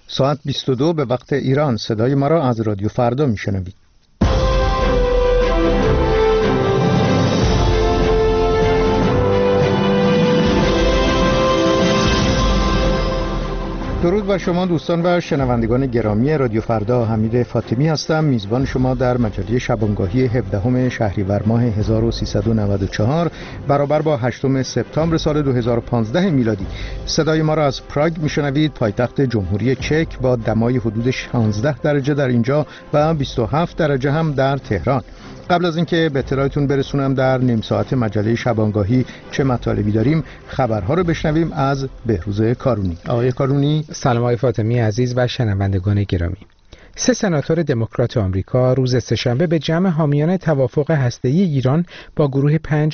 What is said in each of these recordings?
ساعت 22 به وقت ایران. صدای ما را از رادیو فردا میشنوید. درود بر شما دوستان و شنوندگان گرامی رادیو فردا. حمید فاطمی هستم، میزبان شما در مجله شبانگاهی 17 شهریور ماه 1394 برابر با 8 سپتامبر سال 2015 میلادی. صدای ما را از پراگ میشنوید، پایتخت جمهوری چک، با دمای حدود 16 درجه در اینجا و 27 درجه هم در تهران. قبل از اینکه به اطلاعتون برسونم در نیم ساعت مجله شبانگاهی چه مطالبی داریم، خبرها رو بشنویم از بهروز کارونی. آقای کارونی. سلام آقای فاطمی عزیز و شنوندگان گرامی. 3 سناتور دموکرات آمریکا روز سه‌شنبه به جمع حامیان توافق هسته‌ای ایران با گروه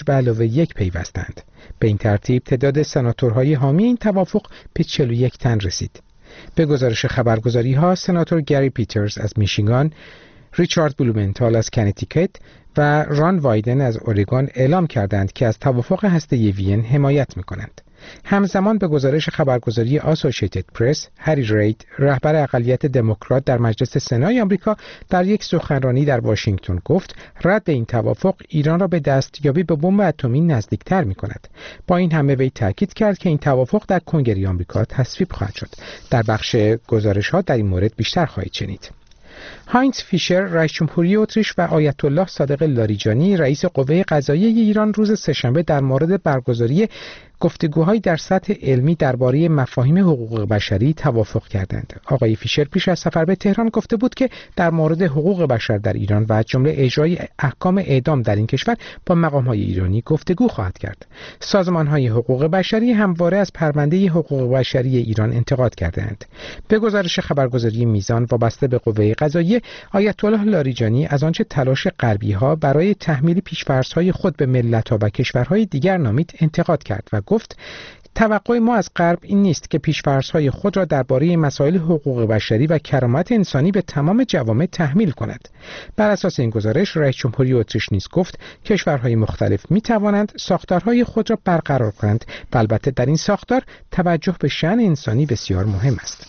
5+1 پیوستند. به این ترتیب تعداد سناتورهای حامی این توافق به 41 تن رسید. به گزارش خبرگزاری‌ها، سناتور گری پیترز از میشیگان، ریچارد بلومنتال از کنتیکت و ران وایدن از اورگون اعلام کردند که از توافق هسته‌ای وین حمایت می‌کنند. همزمان به گزارش خبرگزاری آسوشیتد پرس، هری رید، رهبر اقلیت دموکرات در مجلس سنای آمریکا، در یک سخنرانی در واشنگتن گفت رد این توافق ایران را به دستیابی به بمب اتمی نزدیکتر می‌کند. با این همه وی تاکید کرد که این توافق در کنگره آمریکا تصویب خواهد شد. در بخش گزارش‌ها در این مورد بیشتر خواهید شنید. هاینز فیشر رئیس جمهوری اتریش و آیت الله صادق لاریجانی رئیس قوه قضاییه ایران روز سه‌شنبه در مورد برگزاری گفتگوهای در سطح علمی درباره مفاهیم حقوق بشری توافق کردند. آقای فیشر پیش از سفر به تهران گفته بود که در مورد حقوق بشر در ایران و از جمله اجرای احکام اعدام در این کشور با مقام‌های ایرانی گفتگو خواهد کرد. سازمان‌های حقوق بشری همواره از پرونده حقوق بشری ایران انتقاد کردند. به گزارش خبرگزاری میزان وابسته به قوه قضاییه، آیت الله لاریجانی از آنچه تلاش غربی‌ها برای تحمیل پیش‌فرض‌های خود به ملت‌ها و کشورهای دیگر نامید انتقاد کرد و گفت توقع ما از غرب این نیست که پیش‌فرض‌های خود را درباره مسائل حقوق بشری و کرامت انسانی به تمام جوامع تحمیل کند. بر اساس این گزارش، رئیس جمهوری اتریش نیز گفت کشورهای مختلف می‌توانند ساختارهای خود را برقرار کنند و البته در این ساختار توجه به شأن انسانی بسیار مهم است.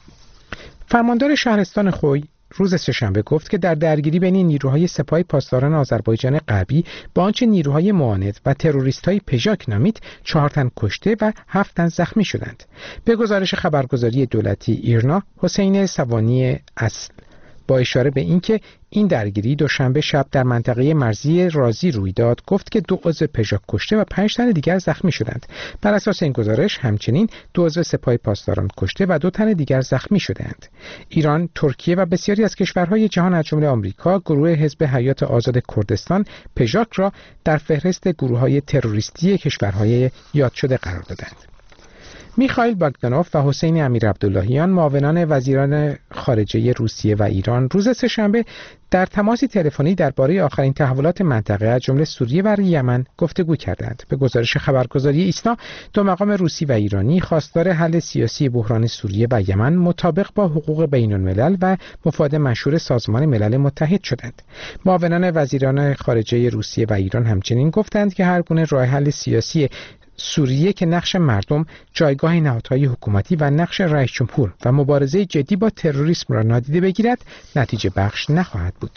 فرماندار شهرستان خوی روز سه‌شنبه گفت که در درگیری بین نیروهای سپاه پاسداران آذربایجان غربی با آنچه نیروهای معاند و تروریست‌های پژاک نامید 4 تن کشته و 7 تن زخمی شدند. به گزارش خبرگزاری دولتی ایرنا، حسین سوانی اصل با اشاره به اینکه این درگیری دوشنبه شب در منطقه مرزی رازی روی داد، گفت که 2 عضو پژاک کشته و 5 تن دیگر زخمی شدند. بر اساس این گزارش همچنین 2 عضو سپاه پاسداران کشته و 2 تن دیگر زخمی شدند. ایران، ترکیه و بسیاری از کشورهای جهان از جمله آمریکا، گروه حزب حیات آزاد کردستان پژاک را در فهرست گروه‌های تروریستی کشورهای یاد شده قرار دادند. میخائیل باگدانوف و حسین امیرعبداللهیان، معاونان وزیران خارجه روسیه و ایران، روز سه‌شنبه در تماسی تلفنی درباره آخرین تحولات منطقه از جمله سوریه و یمن گفتگو کردند. به گزارش خبرگزاری ایسنا، 2 مقام روسی و ایرانی خواستار حل سیاسی بحران سوریه و یمن مطابق با حقوق بین‌الملل و مفاد مشهور سازمان ملل متحد شدند. معاونان وزیران خارجه روسیه و ایران همچنین گفتند که هر گونه راه حل سیاسی سوریه که نقش مردم، جایگاه نهادهای حکومتی و نقش رئیس جمهور و مبارزه جدی با تروریسم را نادیده بگیرد، نتیجه بخش نخواهد بود.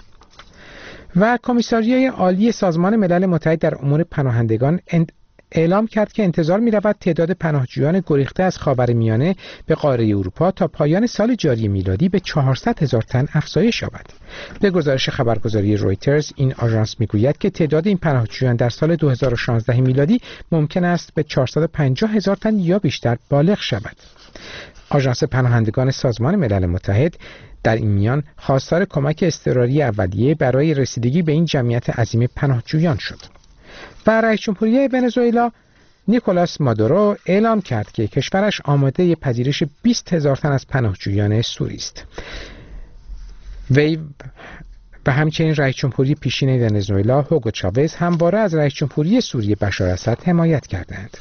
و کمیساریای عالی سازمان ملل متحد در امور پناهندگان اعلام کرد که انتظار می‌رود تعداد پناهجویان گریخته از خاورمیانه به قاره اروپا تا پایان سال جاری میلادی به 400,000 تن افزایش یابد. به گزارش خبرگزاری رویترز، این آژانس میگوید که تعداد این پناهجویان در سال 2016 میلادی ممکن است به 450,000 تن یا بیشتر بالغ شود. آژانس پناهندگان سازمان ملل متحد در این میان خواستار کمک اضطراری اولیه برای رسیدگی به این جمعیت عظیم پناهجویان شد. و رئیس جمهوری ونزوئلا نیکولاس مادورو اعلام کرد که کشورش آماده پذیرش 20,000 تن از پناهجویان سوری است. وی و همچنین رئیس جمهوری پیشین ونزوئلا هوگو چاوز همواره از رئیس جمهوری سوریه بشار اسد حمایت کردند.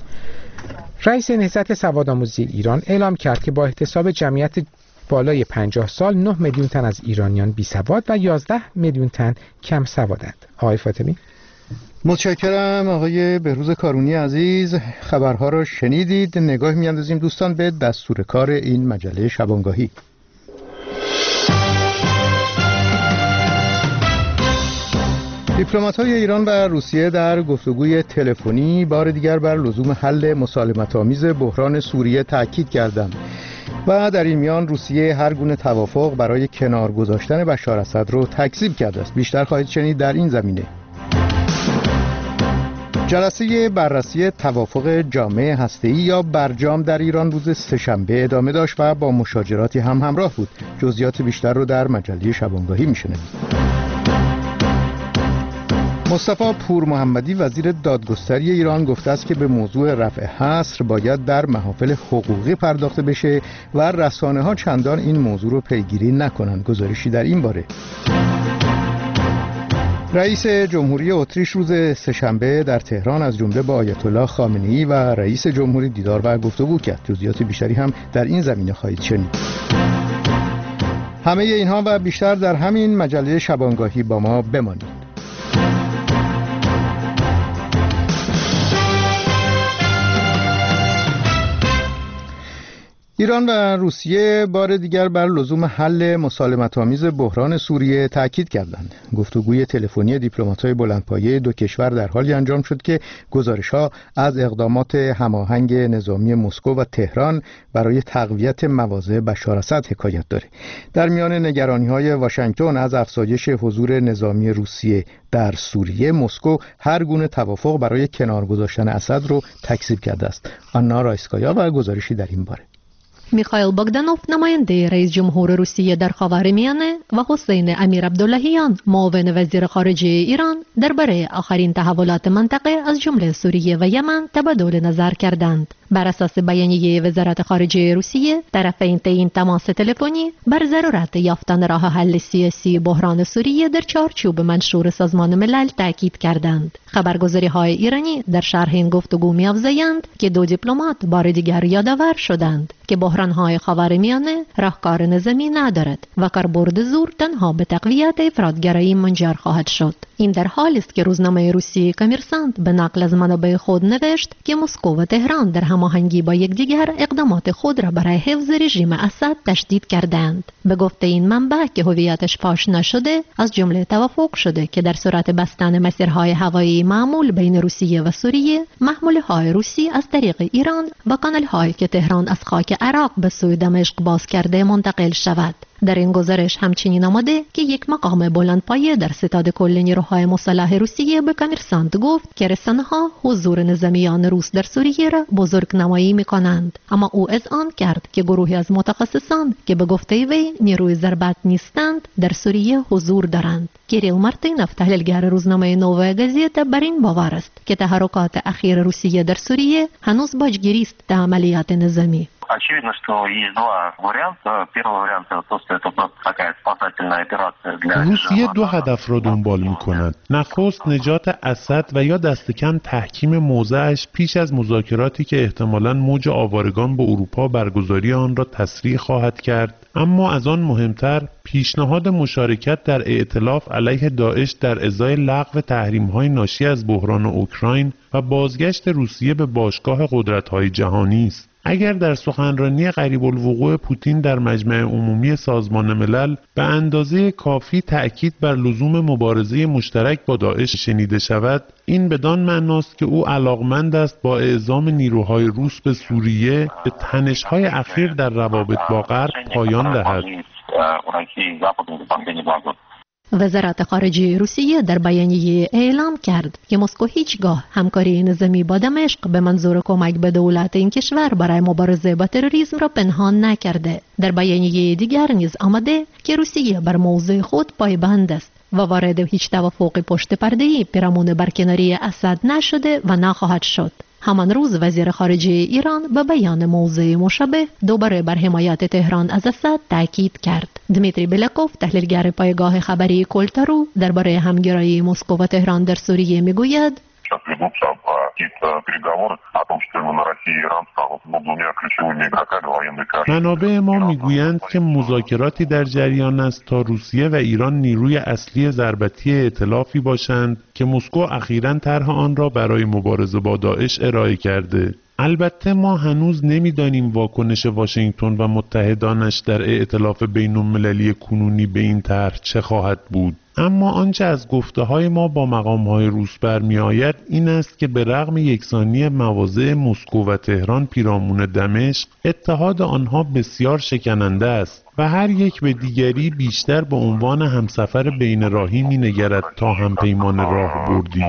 رئیس نهضت سوادآموزی ایران اعلام کرد که با احتساب جمعیت بالای 50 سال 9 میلیون تن از ایرانیان بی سواد و 11 میلیون تن کم سوادند. آقای فاطمی. متشکرم آقای بهروز کارونی عزیز. خبرها رو شنیدید. نگاه می‌اندازیم دوستان به دستور کار این مجله شبانگاهی. دیپلمات‌های ایران و روسیه در گفتگوی تلفنی بار دیگر بر لزوم حل مسالمت‌آمیز بحران سوریه تاکید کردند و در این میان روسیه هر گونه توافق برای کنار گذاشتن بشار اسد رو تکذیب کرده است. بیشتر خواهید شنید در این زمینه. جلسه بررسی توافق جامع هسته‌ای یا برجام در ایران روز سه‌شنبه ادامه داشت و با مشاجراتی هم همراه بود. جزئیات بیشتر رو در مجله شبانگاهی میشنوید. مصطفی پور محمدی وزیر دادگستری ایران گفته است که به موضوع رفع حصر باید در محافل حقوقی پرداخته بشه و رسانه‌ها چندان این موضوع رو پیگیری نکنند. گزارشی در این باره. رئیس جمهوری اتریش روز سه‌شنبه در تهران از جمله با آیت الله خامنه‌ای و رئیس جمهوری دیدار و گفتگو کرد. جزئیات بیشتری هم در این زمینه خواهید شنید. همه اینها و بیشتر در همین مجله شبانگاهی با ما بمانید. ایران و روسیه بار دیگر بر لزوم حل مسالمت‌آمیز بحران سوریه تاکید کردند. گفتگوی تلفنی دیپلمات‌های بلندپایه دو کشور در حالی انجام شد که گزارش‌ها از اقدامات هماهنگ نظامی مسکو و تهران برای تقویت مواضع بشار اسد حکایت داره. در میان نگرانی‌های واشنگتن از افزایش حضور نظامی روسیه در سوریه، مسکو هر گونه توافق برای کنار گذاشتن اسد رو تکذیب کرده است. آنا رایسکایا و گزارشی در این باره. میخائیل باگدانوف نماینده رئیس جمهور روسیه در خاورمیانه و حسین امیر عبداللهیان معاون وزیر خارجه ایران درباره آخرین تحولات منطقه از جمله سوریه و یمن تبادل نظر کردند. بر اساس بیانیه وزارت خارجه روسیه، طرفین طی تماس تلفنی بر ضرورت یافتن راه حل سیاسی بحران سوریه در چارچوب منشور سازمان ملل تاکید کردند. خبرگزاری‌های ایرانی در شرح این گفتگو می‌افزایند که دو دیپلمات بار دیگر یادآور شدند که بحران‌های خاورمیانه راهکار نظامی ندارد و کاربرد زور تنها به تقویت افراط‌گرایی منجر خواهد شد. این در حالی است که روزنامه روسی کامرسانت به نقل از منابع خود نوشت که مسکو و تهران در هماهنگی با یکدیگر اقدامات خود را برای حفظ رژیم اسد تشدید کردند. به گفته این منبع که هویتش فاش نشده، از جمله توافق شده که در صورت بستن مسیرهای هوایی معمول بین روسیه و سوریه، محموله‌های روسی از طریق ایران و کانال‌هایی که تهران از خاک عراق به سوی دمشق باز کرده منتقل شود. در این گزارش همچنین آمده که یک مقام بلندپایه در ستاد کل نیروهای مسلح روسیه به کامرسانت گفت که رسانه‌ها حضور نظامیان روس در سوریه را بزرگنمایی می‌کنند، اما او اذعان کرد که گروهی از متخصصان که به گفته وی نیروی ضربت نیستند در سوریه حضور دارند. کیریل مارتینوف تحلیلگر روزنامه نووا گازیتا بر این باور است که تحرکات اخیر روسیه در سوریه هنوز باجگیری است در عملیات نظامی. Очевидно, что есть два варианта. Первый вариант то, что это просто такая спасательная операция для روسیه دو هدف را دنبال می‌کند. نخست نجات اسد و یا دست کم تحکیم موضعش پیش از مذاکراتی که احتمالاً موج آوارگان به اروپا برگزاری آن را تسریع خواهد کرد. اما از آن مهمتر پیشنهاد مشارکت در ائتلاف علیه داعش در ازای لغو تحریم‌های ناشی از بحران اوکراین و بازگشت روسیه به باشگاه قدرت‌های جهانی است. اگر در سخنرانی قریب الوقوع پوتین در مجمع عمومی سازمان ملل به اندازه کافی تأکید بر لزوم مبارزه مشترک با داعش شنیده شود، این بدان معناست که او علاقمند است با اعزام نیروهای روس به سوریه به تنش‌های اخیر در روابط با غرب پایان دهد. وزارت خارجه روسیه در بیانیه اعلام کرد که مسکو هیچگاه همکاری نظامی با دمشق به منظور کمک به دولت این کشور برای مبارزه با تروریسم را پنهان نکرده. در بیانیه دیگر نیز آمده که روسیه بر موضع خود پایبند است و وارد هیچ توافق پشت پرده‌ای پیرامون برکناری اسد نشده و نخواهد شد. همان روز وزیر خارجه ایران به بیان موضع مشابه دوباره بر حمایت تهران از اسد تاکید کرد. دمیتری بلکوف تحلیلگر پایگاه خبری کلتارو درباره همگرایی مسکو و تهران در سوریه میگوید сейчас ведутся какие-то переговоры о том, что именно Россия и Иран станут двумя ключевыми игроками военной коалиции. منابع ما میگویند که مذاکراتی در جریان است تا روسیه و ایران نیروی اصلی ضربتی ائتلافی باشند که مسکو اخیراً طرح آن را برای مبارزه با داعش ارائه کرده. البته ما هنوز نمیدانیم واکنش واشنگتن و متحدانش در ائتلاف بین‌المللی کنونی به این طرح چه خواهد بود. اما آنچه از گفته‌های ما با مقام‌های روس برمی‌آید این است که به رغم یکسانی مواضع مسکو و تهران پیرامون دمشق، اتحاد آنها بسیار شکننده است و هر یک به دیگری بیشتر به عنوان همسفر بین راهی می‌نگرد تا همپیمان راه بردی.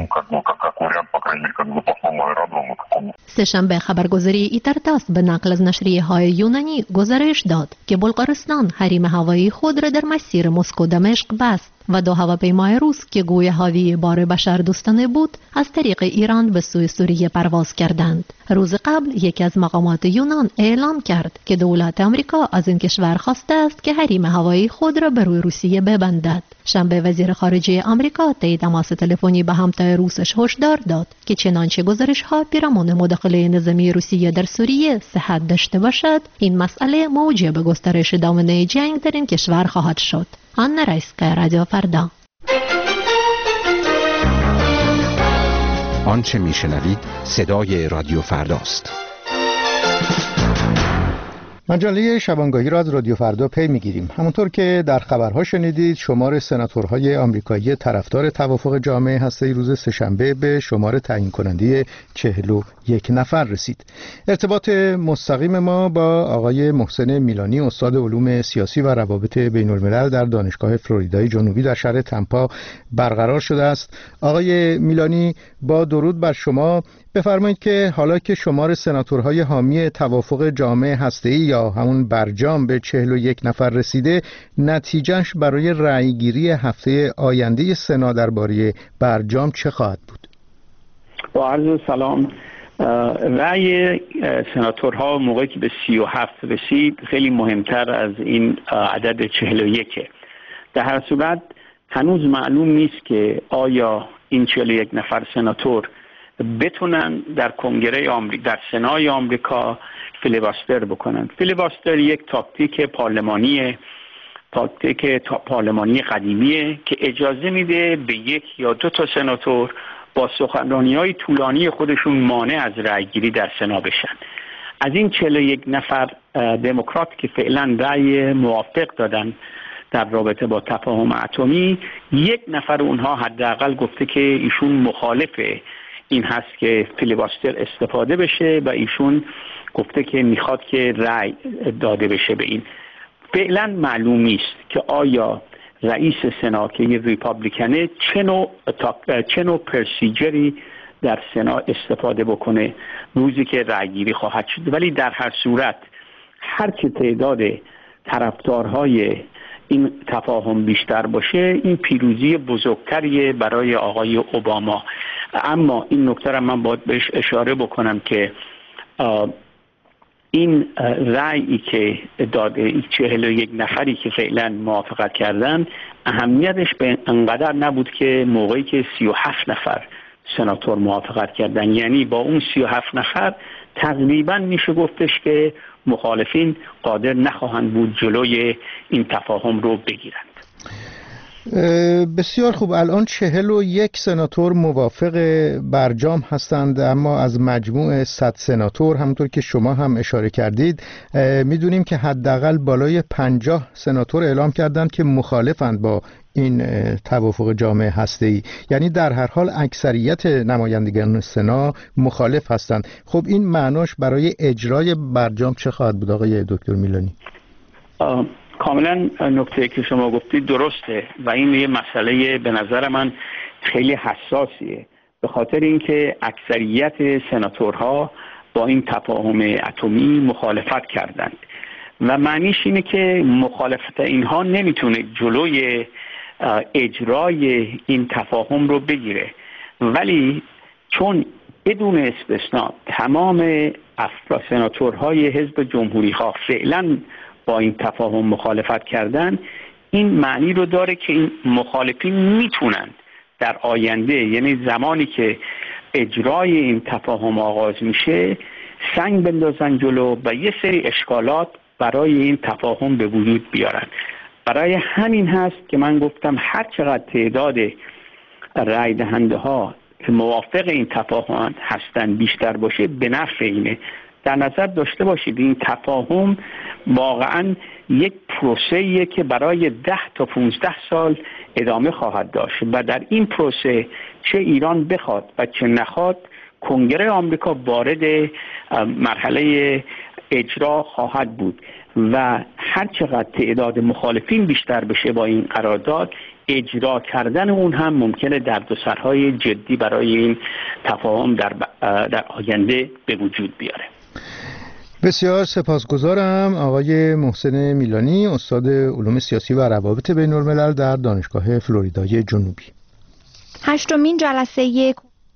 سه‌شنبه خبرگزاری ایترتاس به نقل از نشریه‌های یونانی گزارش داد که بلغارستان حریم هوایی خود را در مسیر مسکو دمشق بست و دو هواپیمای روس که گوی حاوی بار بشردوستانه بود از طریق ایران به سوی سوریه پرواز کردند. روز قبل یکی از مقامات یونان اعلام کرد که دولت آمریکا از این کشور خواسته است که حریم هوایی خود را به روی روسیه ببندد. شنبه وزیر خارجه آمریکا طی تماس تلفنی به همتای روسش هشدار داد که چنانچه گزارش‌ها پیرامون مداخله نظامی روسیه در سوریه صحت داشته باشد، این مسئله موجب گسترش دامنه جنگ در این کشور خواهد شد. آنا رایسکا، رادیو فردا. آنچه میشنوید صدای رادیو فرداست. مجله شبانگاهی را از رادیو فردا پی میگیریم. همونطور که در خبرها شنیدید، شمار سناتورهای آمریکایی طرفدار توافق جامعه هسته‌ای روز سه‌شنبه به شمار تعیین کننده 41 نفر رسید. ارتباط مستقیم ما با آقای محسن میلانی، استاد علوم سیاسی و روابط بین الملل در دانشگاه فلوریدای جنوبی در شهر تمپا برقرار شده است. آقای میلانی، با درود بر شما، بفرمایید که حالا که شمار سناتورهای حامی توافق جامعه هسته‌ای یا همون برجام به 41 نفر رسیده، نتیجهش برای رأیگیری هفته آینده سنا درباره برجام چه خواهد بود؟ با عرض سلام. رأی سناتورها موقعی که به 37 رسید خیلی مهمتر از این عدد 41. در هر صورت هنوز معلوم نیست که آیا این 41 نفر سناتور بتونن در کنگره آمریکا، در سنای آمریکا فیلیباستر بکنن. فیلیباستر یک تاکتیک پارلمانی قدیمیه که اجازه میده به یک یا دو تا سناتور با سخنرانی‌های طولانی خودشون مانع از رأیگیری در سنا بشن. از این 41 نفر دموکرات که فعلا رأی موافق دادن در رابطه با تفاهم اتمی، یک نفر اونها حداقل گفته که ایشون مخالف این هست که فیلیباستر استفاده بشه و ایشون گفته که میخواد که رأی داده بشه به این. فعلا معلوم نیست که آیا رئیس سنا که یه ریپابلیکنه چه نوع پرسیجری در سنا استفاده بکنه روزی که رأیگیری خواهد شد. ولی در هر صورت هر چه تعداد طرفدارهای این تفاهم بیشتر باشه، این پیروزی بزرگتریه برای آقای اوباما. اما این نکته را من باید بهش اشاره بکنم که این رأیی که داده 41 نفری که فعلا موافقت کردن، اهمیتش به انقدر نبود که موقعی که 37 نفر سناتور موافقت کردن، یعنی با اون 37 نفر تقریبا میشه گفتش که مخالفین قادر نخواهند بود جلوی این تفاهم رو بگیرند. بسیار خوب. الان 41 سناتور موافق برجام هستند، اما از مجموع 100 سناتور همونطور که شما هم اشاره کردید میدونیم که حداقل بالای 50 سناتور اعلام کردند که مخالفند با این توافق جامعه هسته‌ای. یعنی در هر حال اکثریت نمایندگان سنا مخالف هستند. خب این معناش برای اجرای برجام چه خواهد بود آقای دکتر میلانی؟ کاملا نکته که شما گفتید درسته و این یه مسئله به نظر من خیلی حساسیه، به خاطر اینکه اکثریت سناتورها با این تفاهم اتمی مخالفت کردند و معنیش اینه که مخالفت اینها نمیتونه جلوی اجرای این تفاهم رو بگیره. ولی چون بدون استثناء تمام سناتورهای حزب جمهوری خواه فعلا با این تفاهم مخالفت کردن، این معنی رو داره که این مخالفین میتونن در آینده، یعنی زمانی که اجرای این تفاهم آغاز میشه سنگ بندازن جلو و یه سری اشکالات برای این تفاهم به وجود بیارن. برای همین هست که من گفتم هر چقدر تعداد رای دهنده ها که موافق این تفاهم هستن بیشتر باشه به نفع اینه. در نظر داشته باشید این تفاهم واقعا یک پروسه‌ایه که برای 10 تا 15 سال ادامه خواهد داشت و در این پروسه چه ایران بخواد و چه نخواد کنگره آمریکا وارد مرحله اجرا خواهد بود و هر چقدر تعداد مخالفین بیشتر بشه با این قرارداد اجرا کردن اون هم ممکنه دردسرهای جدی برای این تفاهم در آینده به وجود بیاره. بسیار سپاسگزارم آقای محسن میلانی، استاد علوم سیاسی و روابط بین الملل در دانشگاه فلوریدای جنوبی. 8مین جلسه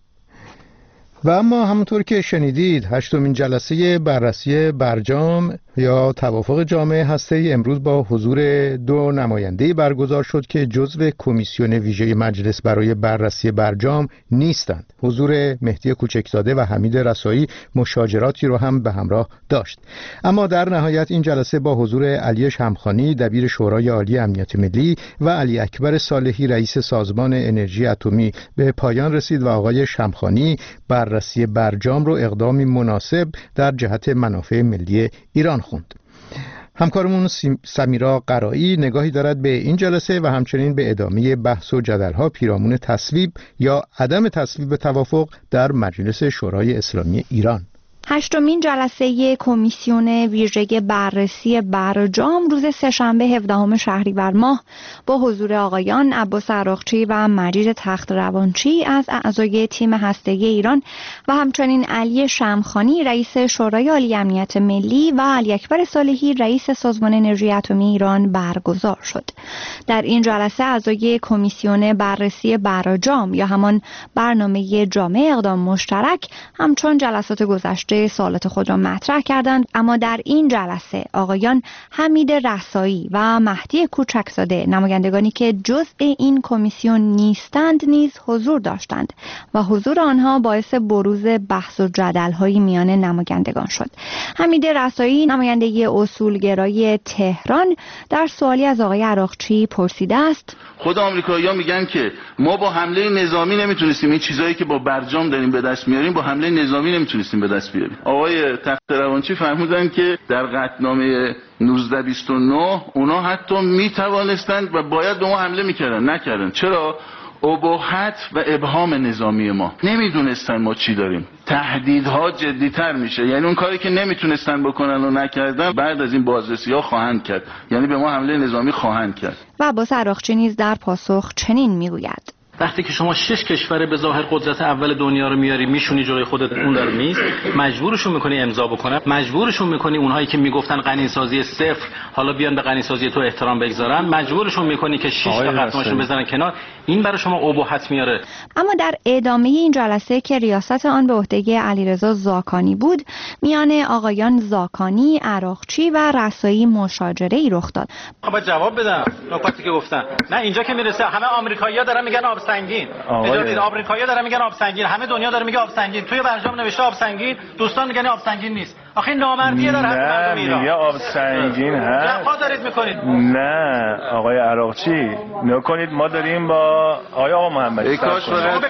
و اما همونطور که شنیدید 8مین جلسه بررسی برجام یا توافق جامع هسته‌ای امروز با حضور 2 نماینده برگزار شد که جزو کمیسیون ویژه مجلس برای بررسی برجام نیستند. حضور مهدی کوچکزاده و حمید رسایی مشاجراتی رو هم به همراه داشت. اما در نهایت این جلسه با حضور علی شمخانی دبیر شورای عالی امنیت ملی و علی اکبر صالحی رئیس سازمان انرژی اتمی به پایان رسید و آقای شمخانی بررسی برجام رو اقدامی مناسب در جهت منافع ملی ایران خوند. همکارمون سمیرا قرایی نگاهی دارد به این جلسه و همچنین به ادامه بحث و جدل‌ها پیرامون تصویب یا عدم تصویب توافق در مجلس شورای اسلامی ایران. 8مین جلسه کمیسیون ویژه بررسی برجام روز سه‌شنبه 17 شهریور ماه با حضور آقایان عباس عراقچی و مجید تخت‌روانچی از اعضای تیم هسته‌ای ایران و همچنین علی شمخانی رئیس شورای عالی امنیت ملی و علی اکبر صالحی رئیس سازمان انرژی اتمی ایران برگزار شد. در این جلسه اعضای کمیسیون بررسی برجام یا همان برنامه جامع اقدام مشترک همچون جلسات گذشته سوالات خود را مطرح کردند، اما در این جلسه آقایان حمید رسایی و مهدی کوچکزاده نمایندگانی که جزء این کمیسیون نیستند نیز حضور داشتند و حضور آنها باعث بروز بحث و جدل‌های میان نمایندگان شد. حمید رسایی نماینده اصولگرای تهران در سوالی از آقای عراقچی پرسیده است: خود آمریکایی‌ها میگن که ما با حمله نظامی نمیتونستیم این چیزایی که با برجام داریم به دست میاریم با حمله نظامی نمیتونستیم به دست بیاریم. آقای تخت‌روانچی فرمودن که در قطعنامه 1929 اونا حتی میتوانستند و باید به ما حمله میکردن، نکردن. چرا؟ اباحت و ابهام نظامی ما. نمیدونستن ما چی داریم. تهدیدها جدی‌تر میشه، یعنی اون کاری که نمیتونستن بکنن و نکردن بعد از این بازرسی‌ها خواهند کرد، یعنی به ما حمله نظامی خواهند کرد. و عباس عراقچی نیز در پاسخ چنین میگوید: وقتی که شما 6 کشور به ظاهر قدرت اول دنیا رو میاری میشونی جلوی خودت، اون در میز مجبورشون میکنی امضا بکنن، مجبورشون میکنی اونهایی که میگفتن غنیسازی صفر حالا بیان به غنیسازی تو احترام بگذارن، مجبورشون میکنی که 6 تا قطعه‌شون بزنن کنار. این برای شما اباحت میاره. اما در ادامه این جلسه که ریاست آن به عهده علیرضا زاکانی بود، میان آقایان زاکانی، عراقچی و رسایی مشاجره‌ای رخ داد. خب جواب بدم نکاتی که گفتن. نه اینجا که میرسه همه آمریکایی‌ها دارن میگن آب سنگین. اجازه آمریکایی‌ها دارن میگن آب سنگین، همه دنیا داره میگه آب سنگین. توی برجام نوشته آب سنگین، دوستان میگن آب سنگین نیست. آخه نامردیه داره مردم ایران. میگه آب سنگین هست. جفا دارید میکنید. نه آقای عراقچی نکنید، ما داریم با آقا محمدی. ای کاش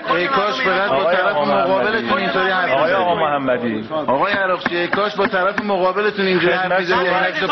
فقط با طرف مقابلتون اینطوری حرف بزنید. آقا محمدی، آقای عراقچی ای کاش با طرف مقابلتون اینجوری حرف بزنید.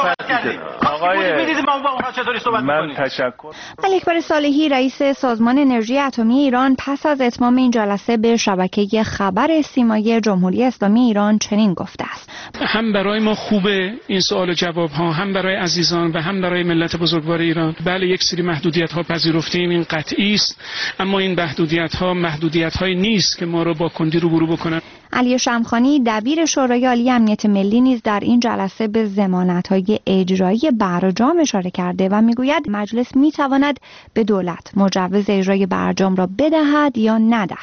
من تشکر. علی اکبر صالحی رئیس سازمان انرژی اتمی ایران پس از اتمام این جلسه به شبکه خبر سیمایی جمهوری اسلامی ایران چنین گفته است: هم برای ما خوبه این سوال و جواب ها، هم برای عزیزان و هم برای ملت بزرگوار ایران. بله یک سری محدودیت ها پذیرفتیم، این قطعی است، اما این محدودیت های نیست که ما رو با کندی روبرو بکنن. علی شمخانی دبیر شورای عالی امنیت ملی نیز در این جلسه به ضمانت‌های اجرایی برجام اشاره کرده و میگوید مجلس میتواند به دولت مجوز اجرای برجام را بدهد یا ندهد.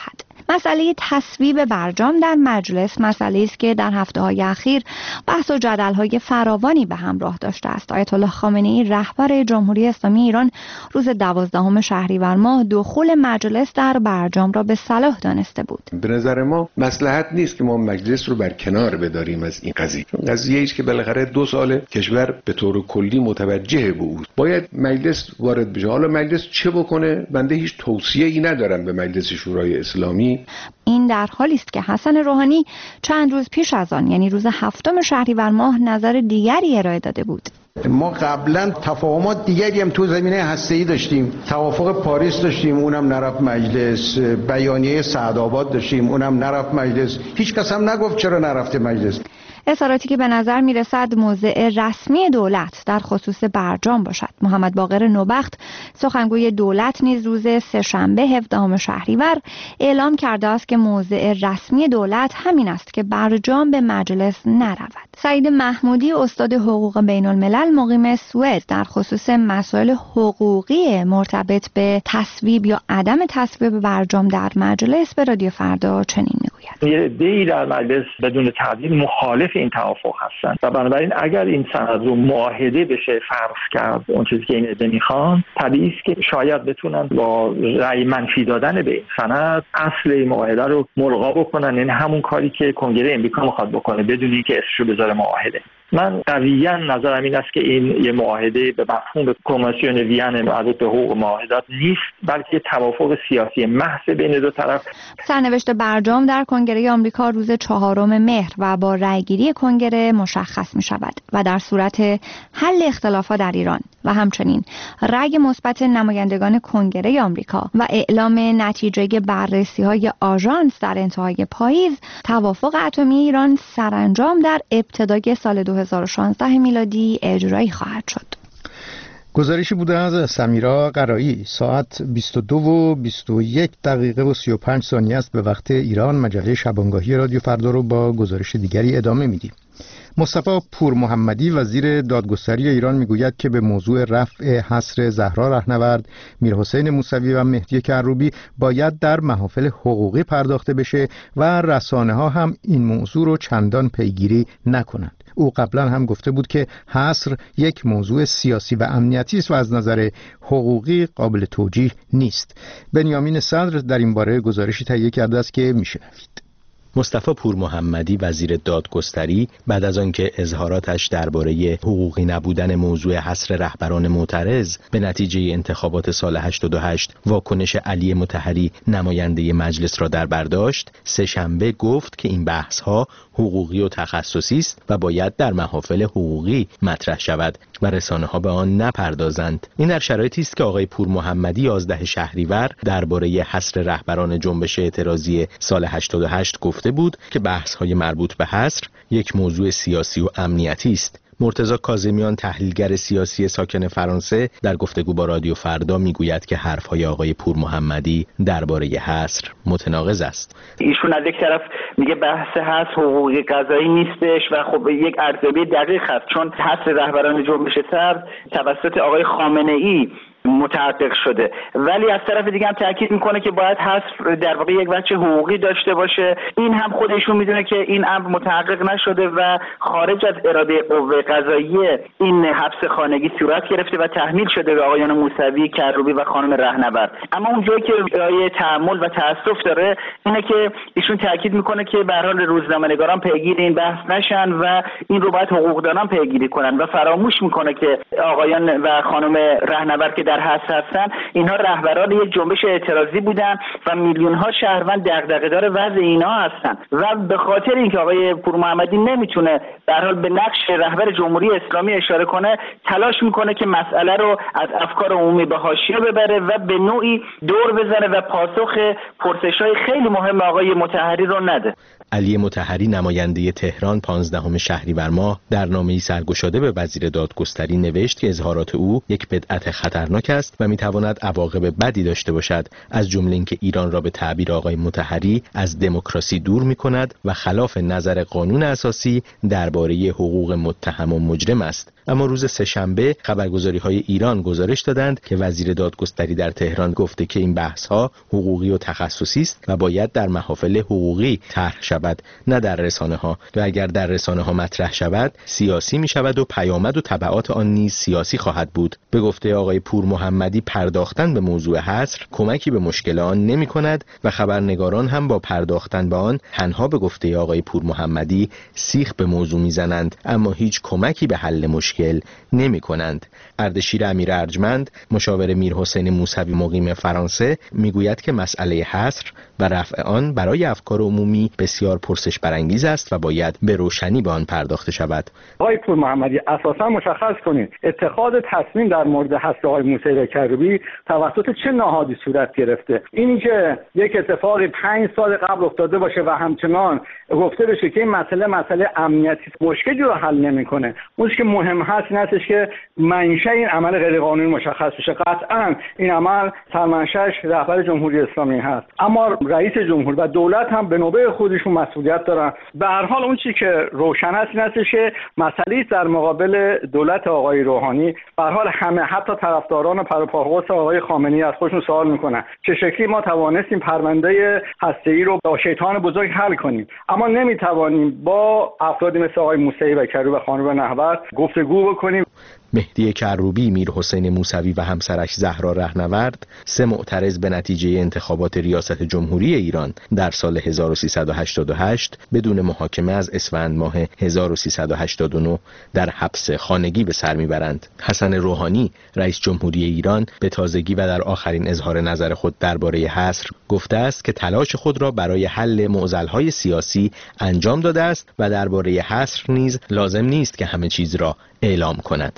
مسئله تصویب برجام در مجلس مسئله است که در هفته‌های اخیر بحث و جدل‌های فراوانی به همراه داشته است. آیت الله خامنه‌ای رهبر جمهوری اسلامی ایران روز 12 شهریور ماه دخول مجلس در برجام را به صلاح دانسته بود. به نظر ما مصلحت نیست که ما مجلس رو بر کنار بداریم از این قضیه است که بالاخره 2 سال کشور به طور کلی متوجه بود. باید مجلس وارد بشه. حالا مجلس چه بکنه؟ بنده هیچ توصیه‌ای ندارم به مجلس شورای اسلامی. این در حالی است که حسن روحانی چند روز پیش از آن یعنی روز 7 شهریور ماه نظر دیگری ارائه داده بود. ما قبلا تفاهمات دیگری هم تو زمینه هسته‌ای داشتیم، توافق پاریس داشتیم، اونم نرفت مجلس، بیانیه سعدآباد داشتیم، اونم نرفت مجلس، هیچ کس هم نگفت چرا نرفته مجلس. اظهاراتی که به نظر میرسد موضع رسمی دولت در خصوص برجام باشد. محمد باقر نوبخت سخنگوی دولت نیز روز سه‌شنبه 17 شهریور اعلام کرده است که موضع رسمی دولت همین است که برجام به مجلس نرود. سعید محمودی استاد حقوق بین الملل مقیم سوئد در خصوص مسائل حقوقی مرتبط به تصویب یا عدم تصویب برجام در مجلس به رادیو فردا چنین میگوید: یه عده‌ای در مجلس بدون تردید مخالف این توافق هستند و بنابراین اگر این سند رو معاهده بشه فرض کرد اون چیزی که این عده میخوان، طبیعی است که شاید بتونن با رأی منفی دادن به این سند اصل این معاهده رو ملغا بکنن، یعنی همون کاری که کنگره امریکا میخواد بکنه بدون اینکه اسمشو بذاره معاهده. من قویاً نظرم این است که این یه معاهده به مفهوم کنوانسیون وین مربوط به حقوق معاهدات نیست، بلکه توافق سیاسی محض بین دو طرف. سرنوشت برجام در کنگره آمریکا روز 4 مهر و با رأیگیری کنگره مشخص می شود و در صورت حل اختلافات در ایران و همچنین رأی مثبت نمایندگان کنگره آمریکا و اعلام نتیجه بررسی‌های آژانس در انتهای پاییز، توافق اتمی ایران سرانجام در ابتدای سال 2016 میلادی اجرایی خواهد شد. گزارشی بوده از سمیرا قرایی. ساعت 22:21 و 35 ثانیه است به وقت ایران. مجله شبانگاهی رادیو فردا رو با گزارش دیگری ادامه میدیم. مصطفی پور محمدی وزیر دادگستری ایران میگوید که به موضوع رفع حصر زهرا رهنورد، میرحسین موسوی و مهدی کروبی باید در محافل حقوقی پرداخته بشه و رسانه‌ها هم این موضوع رو چندان پیگیری نکنند. او قبلا هم گفته بود که حصر یک موضوع سیاسی و امنیتی است و از نظر حقوقی قابل توجیه نیست. بنیامین صدر در این باره گزارشی تهیه کرده است که میشنوید. مصطفی پور محمدی وزیر دادگستری بعد از آنکه اظهاراتش درباره حقوقی نبودن موضوع حصر رهبران معترض به نتیجه انتخابات سال 88 واکنش علی مطهری نماینده مجلس را در بر داشت، سه‌شنبه گفت که این بحث‌ها حقوقی و تخصصی است و باید در محافل حقوقی مطرح شود و رسانه‌ها به آن نپردازند. این در شرایطی است که آقای پور محمدی 11 شهریور درباره حصر رهبران جنبش اعتراضی سال 88 گفته بود که بحث‌های مربوط به حصر یک موضوع سیاسی و امنیتی است. مرتضی کاظمیان تحلیلگر سیاسی ساکن فرانسه در گفتگو با رادیو فردا میگوید که حرف‌های آقای پور محمدی درباره حصر متناقض است. ایشون از یک طرف میگه بحث حصر حقوقی قضایی نیستش و خب یک ارزیابی دقیق هست، چون حصر رهبران جنبش سرد توسط آقای خامنه‌ای متحقق شده، ولی از طرف دیگه هم تاکید میکنه که باید حصر در واقع یک وجه حقوقی داشته باشه. این هم خودشون میدونه که این امر متحقق نشده و خارج از اراده قوه قضاییه این حبس خانگی صورت گرفته و تحمیل شده به آقایان موسوی، کروبی و خانم رهنورد. اما اون جایی که جای تأمل و تأسف داره اینه که ایشون تاکید میکنه که به هر حال روزنامه‌نگاران پیگیر این بحث نشن و این رو باید حقوقدانان پیگیری کنن و فراموش میکنه که آقایان و خانم رهنورد که در حصر هستن اینها رهبران یک جنبش اعتراضی بودن و میلیون ها شهروند دغدغه‌دار وضع اینها هستن و به خاطر اینکه آقای پور محمدی نمیتونه به هر حال به نقش رهبر جمهوری اسلامی اشاره کنه، تلاش میکنه که مسئله رو از افکار عمومی به حاشیه ببره و به نوعی دور بزنه و پاسخ پرسش‌های خیلی مهم آقای مطهری رو نده. علی مطهری نماینده تهران 15 شهریور ماه در نامه‌ای سرگشاده به وزیر دادگستری نوشت که اظهارات او یک بدعت خطرناک خطرناک است و میتواند عواقب بدی داشته باشد، از جمله اینکه ایران را به تعبیر آقای مطهری از دموکراسی دور میکند و خلاف نظر قانون اساسی درباره حقوق متهم و مجرم است. اما روز سه‌شنبه خبرگزاری‌های ایران گزارش دادند که وزیر دادگستری در تهران گفته که این بحث‌ها حقوقی و تخصصی است و باید در محافل حقوقی طرح شود، نه در رسانه‌ها، و اگر در رسانه‌ها مطرح شود سیاسی می‌شود و پیامد و تبعات آن نیز سیاسی خواهد بود. به گفته آقای پور محمدی پرداختن به موضوع حصر کمکی به مشکل آن نمی‌کند و خبرنگاران هم با پرداختن به آن تنها به گفته آقای پور محمدی سیخ به موضوع می‌زنند، اما هیچ کمکی به حل مشکل نمی‌کنند. اردشیر امیر ارجمند، مشاور میرحسین موسوی مقیم فرانسه، میگوید که مسئله حصر و رفع آن برای افکار عمومی بسیار پرسش برانگیز است و باید به روشنی به آن پرداخته شود. آقای پور محمدی، اساسا مشخص کنید اتخاذ تصمیم در مورد حذف آقای موسوی کروبی توسط چه نهادی صورت گرفته؟ اینی که یک اتفاقی 5 سال قبل افتاده باشه و همچنان گفته بشه که این مسئله امنیتی مشکلی رو حل نمی‌کنه. اون که مهم هست این هستش که منشأ این عمل غیرقانونی مشخص بشه. قطعاً این عمل سرمنشأش رهبر جمهوری اسلامی هست، اما رئیس جمهور و دولت هم به نوبه خودشون مسئولیت دارن. به هر حال اون چیزی که روشن است این هستش که مسئله در مقابل دولت آقای روحانی. به هر حال همه حتی طرفداران پروپاگاس آقای خامنه‌ای از خودشون سوال میکنن چه شکلی ما توانستیم پرونده هسته‌ای رو با شیطان بزرگ حل کنیم، اما نمیتوانیم با افرادی مثل آقای موسوی و کروبی و خانم نهور گفتگو بکنیم. مهدی کروبی، میرحسین موسوی و همسرش زهرا رهنورد، 3 معترض به نتیجه انتخابات ریاست جمهوری ایران در سال 1388 بدون محاکمه از اسفند ماه 1389 در حبس خانگی به سر میبرند. حسن روحانی، رئیس جمهوری ایران، به تازگی و در آخرین اظهار نظر خود درباره حصر گفته است که تلاش خود را برای حل معضل‌های سیاسی انجام داده است و درباره حصر نیز لازم نیست که همه چیز را اعلام کند.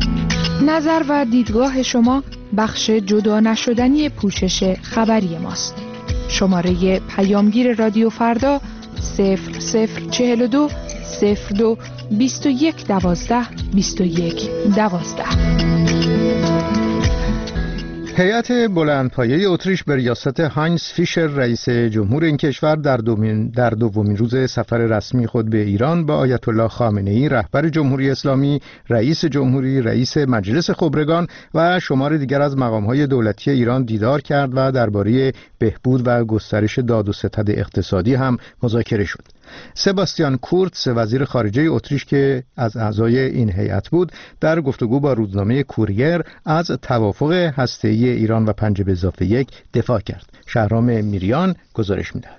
نظر و دیدگاه شما بخش جدا نشدنی پوشش خبری ماست. شماره پیامگیر رادیو فردا 0042 02 21 12 21 12. هیئت بلندپایه اتریش به ریاست هاینز فیشر رئیس جمهور این کشور در دومین روز سفر رسمی خود به ایران با آیت الله خامنه‌ای رهبر جمهوری اسلامی، رئیس جمهوری، رئیس مجلس خبرگان و شمار دیگر از مقام‌های دولتی ایران دیدار کرد و درباره بهبود و گسترش داد و ستد اقتصادی هم مذاکره شد. سباستیان کورتس، وزیر خارجه اتریش که از اعضای این هیئت بود، در گفتگو با روزنامه کوریر از توافق هسته‌ای ایران و 5+1 دفاع کرد. شهرام میریان گزارش می‌دهد.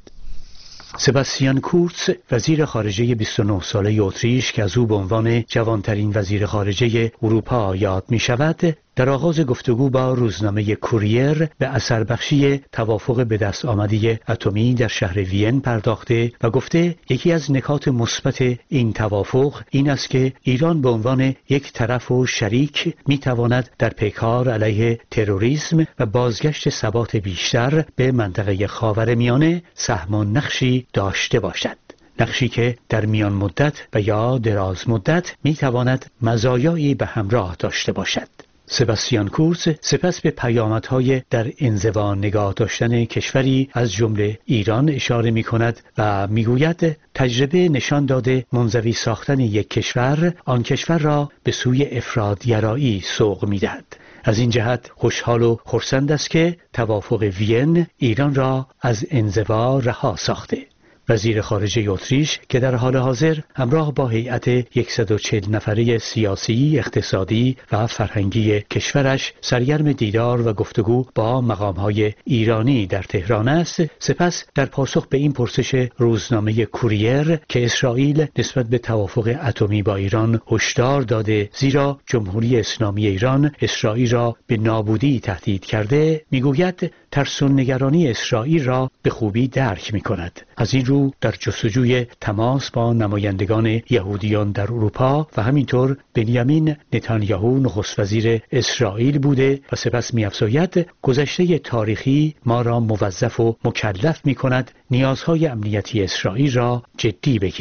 سباستیان کورتس، وزیر خارجه 29 ساله اتریش که از او به عنوان جوانترین وزیر خارجه اروپا یاد می شود، در آغاز گفتگو با روزنامه کوریر به اثر بخشی توافق به دست آمده اتمی در شهر وین پرداخته و گفته یکی از نکات مثبت این توافق این است که ایران به عنوان یک طرف و شریک می تواند در پیکار علیه تروریسم و بازگشت ثبات بیشتر به منطقه خاورمیانه سهم و نقشی داشته باشد. نقشی که در میان مدت و یا دراز مدت می تواند مزایایی به همراه داشته باشد. سباستیان کورتس سپس به پیامدهای در انزوا نگاه داشتن کشوری از جمله ایران اشاره می کند و می گوید تجربه نشان داده منزوی ساختن یک کشور آن کشور را به سوی افرادگرایی سوق می دهد. از این جهت خوشحال و خرسند است که توافق وین ایران را از انزوا رها ساخته. وزیر خارجه اتریش که در حال حاضر همراه با هیئت 140 نفره سیاسی، اقتصادی و فرهنگی کشورش سرگرم دیدار و گفتگو با مقام‌های ایرانی در تهران است، سپس در پاسخ به این پرسش روزنامه کوریر که اسرائیل نسبت به توافق اتمی با ایران هشدار داده زیرا جمهوری اسلامی ایران اسرائیل را به نابودی تهدید کرده، میگوید ترس و نگرانی اسرائیل را به خوبی درک می‌کند. از این رو در جستجوی تماس با نمایندگان یهودیان در اروپا و همینطور بنیامین نتانیاهو نخست وزیر اسرائیل بوده و سپس می‌افزاید گذشته تاریخی ما را موظف و مکلف می‌کند نیازهای امنیتی اسرائیل را جدی بگیریم.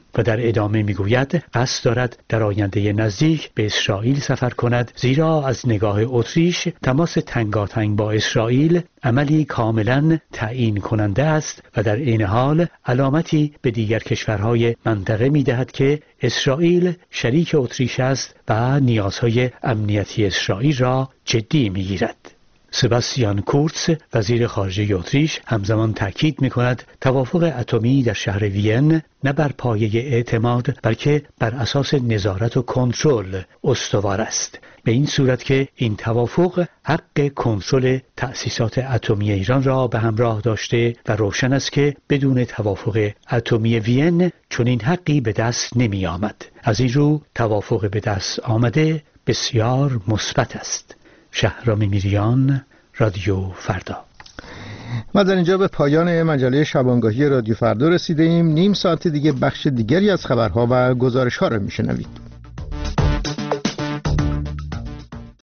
و در ادامه میگوید قصد دارد در آینده نزدیک به اسرائیل سفر کند، زیرا از نگاه اتریش تماس تنگاتنگ با اسرائیل عملی کاملا تعیین کننده است و در این حال علامتی به دیگر کشورهای منطقه میدهد که اسرائیل شریک اتریش است و نیازهای امنیتی اسرائیل را جدی میگیرد. سباستیان کورتز وزیر خارجه اتریش همزمان تاکید می‌کند توافق اتمی در شهر وین نه بر پایه اعتماد بلکه بر اساس نظارت و کنترل استوار است، به این صورت که این توافق حق کنترل تأسیسات اتمی ایران را به همراه داشته و روشن است که بدون توافق اتمی وین چنین حقی به دست نمی آمد. از این رو توافق به دست آمده بسیار مثبت است. شهرام میریان، رادیو فردا. ما در اینجا به پایان مجله شبانگاهی رادیو فردا رسیده ایم. نیم ساعت دیگه بخش دیگری از خبرها و گزارش‌ها را میشنوید.